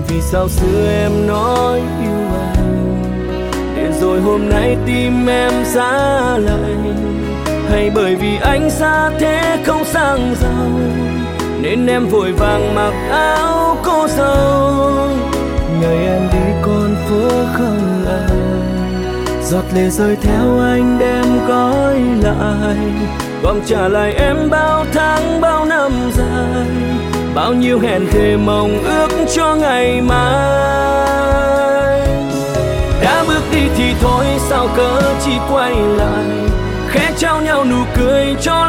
Vì sao xưa em nói yêu anh, để rồi hôm nay tim em giá lạnh? Hay bởi vì anh xa thế không sang giàu, nên em vội vàng mặc áo cô dâu. Ngày em đi con phố không ai, giọt lệ rơi theo anh đem gói lại, gom trả lại em bao tháng bao năm dài, bao nhiêu hẹn thề mong ước cho ngày mai. Đã bước đi thì thôi sao cớ chỉ quay lại, khẽ trao nhau nụ cười cho